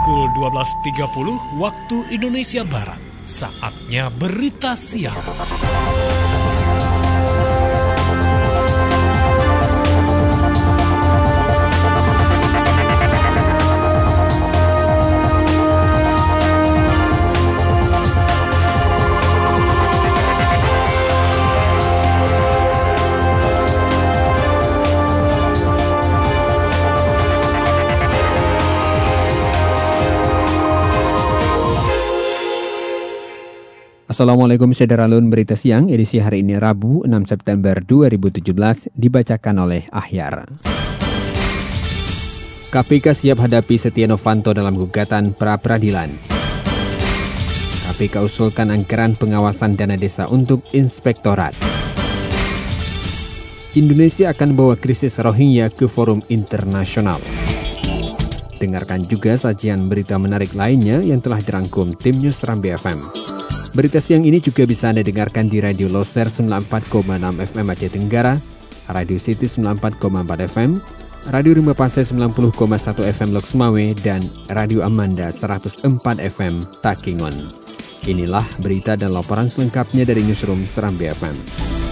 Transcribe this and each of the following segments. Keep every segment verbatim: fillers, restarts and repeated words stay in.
pukul dua belas tiga puluh waktu Indonesia Barat. Saatnya berita siang. Assalamualaikum Syederalun, berita siang edisi hari ini Rabu enam September dua ribu tujuh belas dibacakan oleh Ahyar. K P K siap hadapi Setia Novanto dalam gugatan pra-peradilan. K P K usulkan anggaran pengawasan dana desa untuk inspektorat. Indonesia akan bawa krisis Rohingya ke forum internasional. Dengarkan juga sajian berita menarik lainnya yang telah dirangkum tim News Serambi F M. Berita siang ini juga bisa Anda dengarkan di Radio Loser sembilan puluh empat koma enam F M Aceh Tenggara, Radio City sembilan puluh empat koma empat F M, Radio Rimba Pase sembilan puluh koma satu F M Lok Sumawe, dan Radio Amanda seratus empat F M Takingon. Inilah berita dan laporan selengkapnya dari Newsroom Serambi F M.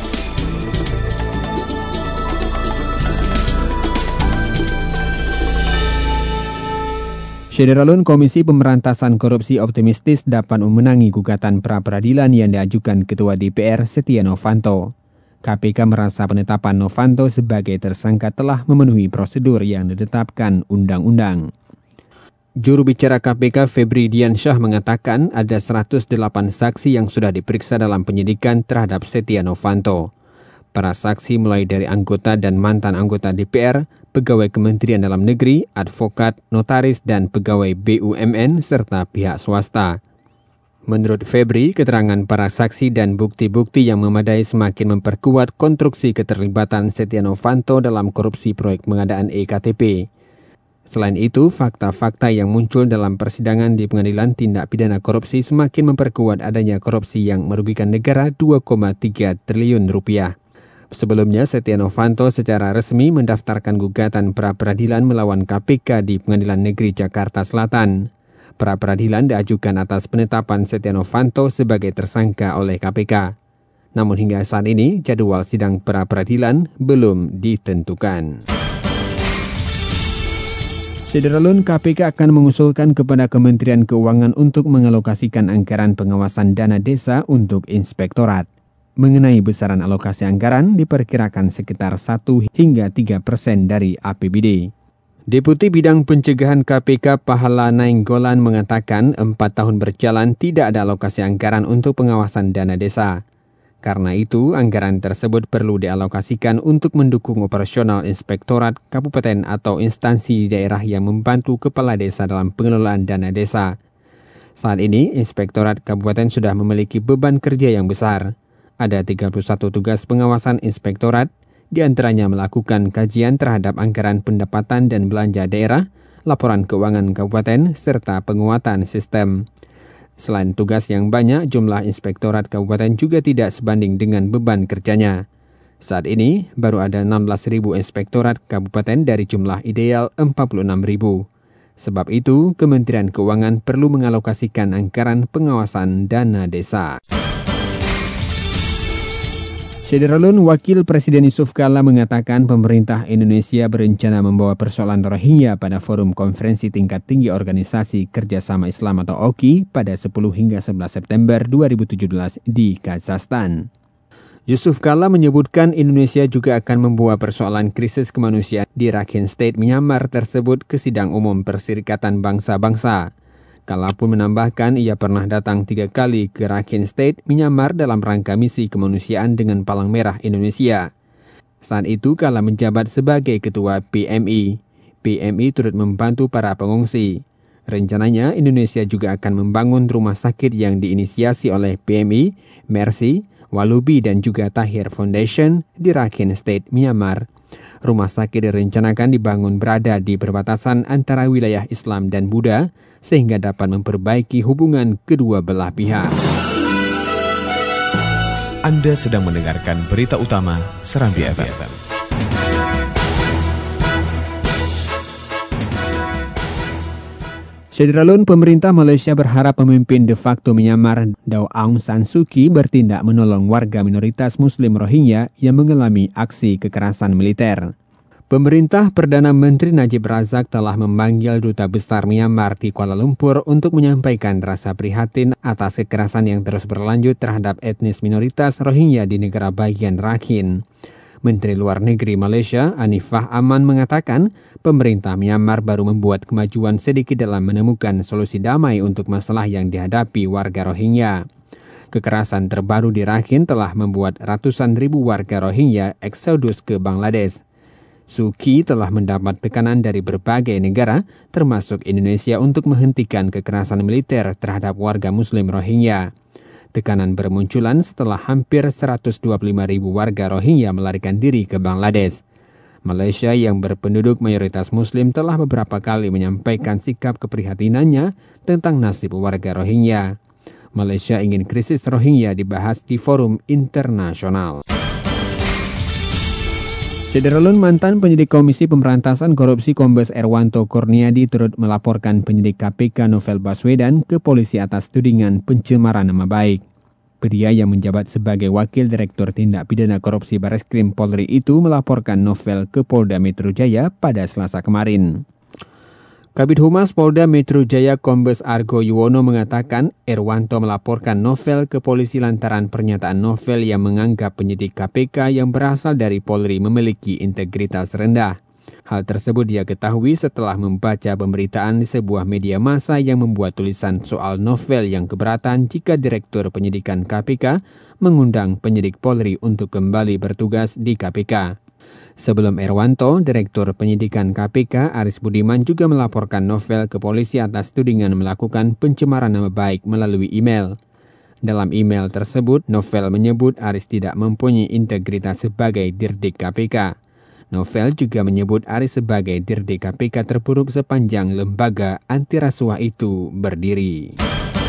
Syederalun, Komisi Pemberantasan Korupsi optimistis dapat memenangi gugatan pra-peradilan yang diajukan Ketua D P R Setia Novanto. K P K merasa penetapan Novanto sebagai tersangka telah memenuhi prosedur yang ditetapkan undang-undang. Juru bicara K P K Febri Diansyah mengatakan ada seratus delapan saksi yang sudah diperiksa dalam penyidikan terhadap Setia Novanto. Para saksi mulai dari anggota dan mantan anggota D P R, pegawai Kementerian Dalam Negeri, advokat, notaris, dan pegawai B U M N, serta pihak swasta. Menurut Febri, keterangan para saksi dan bukti-bukti yang memadai semakin memperkuat konstruksi keterlibatan Setia Novanto dalam korupsi proyek pengadaan E K T P. Selain itu, fakta-fakta yang muncul dalam persidangan di Pengadilan Tindak Pidana Korupsi semakin memperkuat adanya korupsi yang merugikan negara dua koma tiga triliun rupiah. Sebelumnya, Setia Novanto secara resmi mendaftarkan gugatan pra-peradilan melawan K P K di Pengadilan Negeri Jakarta Selatan. Pra-peradilan diajukan atas penetapan Setia Novanto sebagai tersangka oleh K P K. Namun hingga saat ini, jadwal sidang pra-peradilan belum ditentukan. Syederalun, K P K akan mengusulkan kepada Kementerian Keuangan untuk mengalokasikan anggaran pengawasan dana desa untuk inspektorat. Mengenai besaran alokasi anggaran diperkirakan sekitar satu hingga tiga persen dari A P B D. Deputi Bidang Pencegahan K P K Pahala Nainggolan mengatakan empat tahun berjalan tidak ada alokasi anggaran untuk pengawasan dana desa. Karena itu, anggaran tersebut perlu dialokasikan untuk mendukung operasional inspektorat kabupaten atau instansi daerah yang membantu kepala desa dalam pengelolaan dana desa. Saat ini, inspektorat kabupaten sudah memiliki beban kerja yang besar. Ada tiga puluh satu tugas pengawasan inspektorat, diantaranya melakukan kajian terhadap anggaran pendapatan dan belanja daerah, laporan keuangan kabupaten, serta penguatan sistem. Selain tugas yang banyak, jumlah inspektorat kabupaten juga tidak sebanding dengan beban kerjanya. Saat ini, baru ada enam belas ribu inspektorat kabupaten dari jumlah ideal empat puluh enam ribu. Sebab itu, Kementerian Keuangan perlu mengalokasikan anggaran pengawasan dana desa. Syederalun, Wakil Presiden Yusuf Kala mengatakan pemerintah Indonesia berencana membawa persoalan Rohingya pada forum konferensi tingkat tinggi Organisasi Kerjasama Islam atau O K I pada sepuluh hingga sebelas September dua ribu tujuh belas di Kazakhstan. Yusuf Kala menyebutkan Indonesia juga akan membawa persoalan krisis kemanusiaan di Rakhine State, Myanmar tersebut ke sidang umum Perserikatan Bangsa-Bangsa. Kala pun menambahkan ia pernah datang tiga kali ke Rakhine State, Myanmar dalam rangka misi kemanusiaan dengan Palang Merah Indonesia. Saat itu Kala menjabat sebagai Ketua P M I. P M I turut membantu para pengungsi. Rencananya Indonesia juga akan membangun rumah sakit yang diinisiasi oleh P M I, Mercy, Walubi dan juga Tahir Foundation di Rakhine State, Myanmar. Rumah sakit direncanakan dibangun berada di perbatasan antara wilayah Islam dan Buddha, sehingga dapat memperbaiki hubungan kedua belah pihak. Anda sedang mendengarkan berita utama Serambi F M. Sederalun, pemerintah Malaysia berharap pemimpin de facto Myanmar Daw Aung San Suu Kyi bertindak menolong warga minoritas Muslim Rohingya yang mengalami aksi kekerasan militer. Pemerintah Perdana Menteri Najib Razak telah memanggil Duta Besar Myanmar di Kuala Lumpur untuk menyampaikan rasa prihatin atas kekerasan yang terus berlanjut terhadap etnis minoritas Rohingya di negara bagian Rakhine. Menteri Luar Negeri Malaysia, Anifah Aman, mengatakan pemerintah Myanmar baru membuat kemajuan sedikit dalam menemukan solusi damai untuk masalah yang dihadapi warga Rohingya. Kekerasan terbaru di Rakhine telah membuat ratusan ribu warga Rohingya eksodus ke Bangladesh. Suu Kyi telah mendapat tekanan dari berbagai negara, termasuk Indonesia, untuk menghentikan kekerasan militer terhadap warga Muslim Rohingya. Tekanan bermunculan setelah hampir seratus dua puluh lima ribu warga Rohingya melarikan diri ke Bangladesh. Malaysia yang berpenduduk mayoritas Muslim telah beberapa kali menyampaikan sikap keprihatinannya tentang nasib warga Rohingya. Malaysia ingin krisis Rohingya dibahas di forum internasional. Sederalun, mantan penyidik Komisi Pemberantasan Korupsi Kombes Erwanto Kurniadi turut melaporkan penyidik K P K Novel Baswedan ke polisi atas tudingan pencemaran nama baik. Pria yang menjabat sebagai Wakil Direktur Tindak Pidana Korupsi Bareskrim Polri itu melaporkan Novel ke Polda Metro Jaya pada Selasa kemarin. Kabid Humas Polda Metro Jaya Kombes Argo Yuwono mengatakan Erwanto melaporkan Novel ke polisi lantaran pernyataan Novel yang menganggap penyidik K P K yang berasal dari Polri memiliki integritas rendah. Hal tersebut dia ketahui setelah membaca pemberitaan di sebuah media massa yang membuat tulisan soal Novel yang keberatan jika Direktur Penyidikan K P K mengundang penyidik Polri untuk kembali bertugas di K P K. Sebelum Erwanto, Direktur Penyidikan K P K Aris Budiman juga melaporkan Novel ke polisi atas tudingan melakukan pencemaran nama baik melalui email. Dalam email tersebut, Novel menyebut Aris tidak mempunyai integritas sebagai Dirdik K P K. Novel juga menyebut Aris sebagai Dirdik K P K terburuk sepanjang lembaga anti rasuah itu berdiri.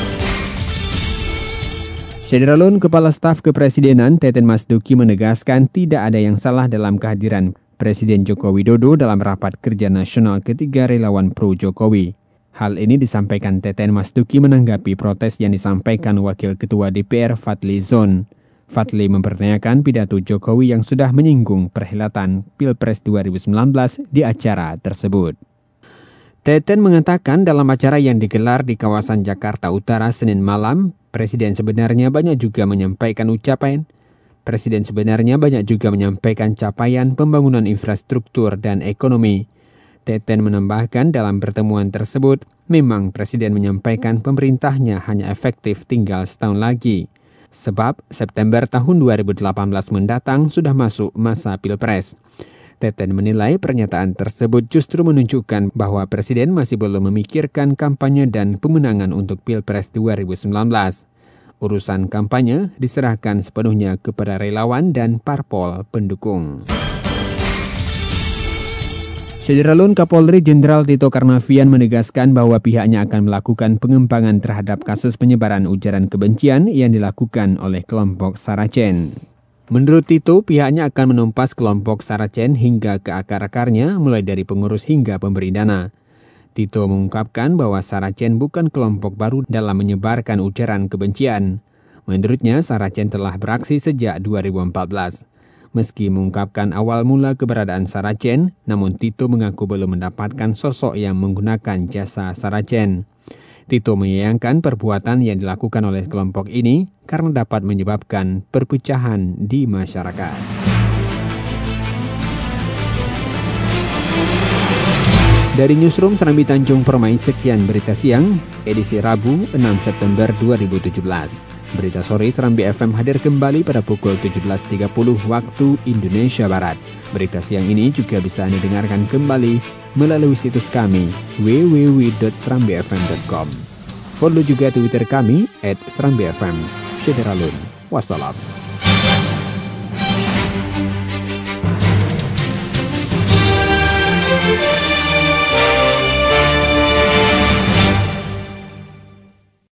Sederalun, Kepala Staf Kepresidenan Teten Mas Duki menegaskan tidak ada yang salah dalam kehadiran Presiden Joko Widodo dalam rapat kerja nasional ketiga relawan pro Jokowi. Hal ini disampaikan Teten Mas Duki menanggapi protes yang disampaikan Wakil Ketua D P R Fadli Zon. Fadli mempertanyakan pidato Jokowi yang sudah menyinggung perhelatan Pilpres dua ribu sembilan belas di acara tersebut. Teten mengatakan dalam acara yang digelar di kawasan Jakarta Utara Senin malam, Presiden sebenarnya banyak juga menyampaikan ucapan. Presiden sebenarnya banyak juga menyampaikan capaian pembangunan infrastruktur dan ekonomi. Teten menambahkan dalam pertemuan tersebut, memang Presiden menyampaikan pemerintahnya hanya efektif tinggal setahun lagi. Sebab September tahun dua ribu delapan belas mendatang sudah masuk masa Pilpres. Teten menilai pernyataan tersebut justru menunjukkan bahwa Presiden masih belum memikirkan kampanye dan pemenangan untuk Pilpres dua ribu sembilan belas. Urusan kampanye diserahkan sepenuhnya kepada relawan dan parpol pendukung. Sederalun, Kapolri Jenderal Tito Karnavian menegaskan bahwa pihaknya akan melakukan pengembangan terhadap kasus penyebaran ujaran kebencian yang dilakukan oleh kelompok Saracen. Menurut Tito, pihaknya akan menumpas kelompok Saracen hingga ke akar-akarnya, mulai dari pengurus hingga pemberi dana. Tito mengungkapkan bahwa Saracen bukan kelompok baru dalam menyebarkan ujaran kebencian. Menurutnya, Saracen telah beraksi sejak dua ribu empat belas. Meski mengungkapkan awal mula keberadaan Saracen, namun Tito mengaku belum mendapatkan sosok yang menggunakan jasa Saracen. Tito menyayangkan perbuatan yang dilakukan oleh kelompok ini karena dapat menyebabkan perpecahan di masyarakat. Dari Newsroom Serambi Tanjung Permai, sekian berita siang, edisi Rabu enam September dua ribu tujuh belas. Berita sore Serambi F M hadir kembali pada pukul tujuh belas tiga puluh waktu Indonesia Barat. Berita siang ini juga bisa Anda dengarkan kembali melalui situs kami w w w dot serambi f m dot com. Follow juga Twitter kami at serambi f m. Sederalun. Wassalam.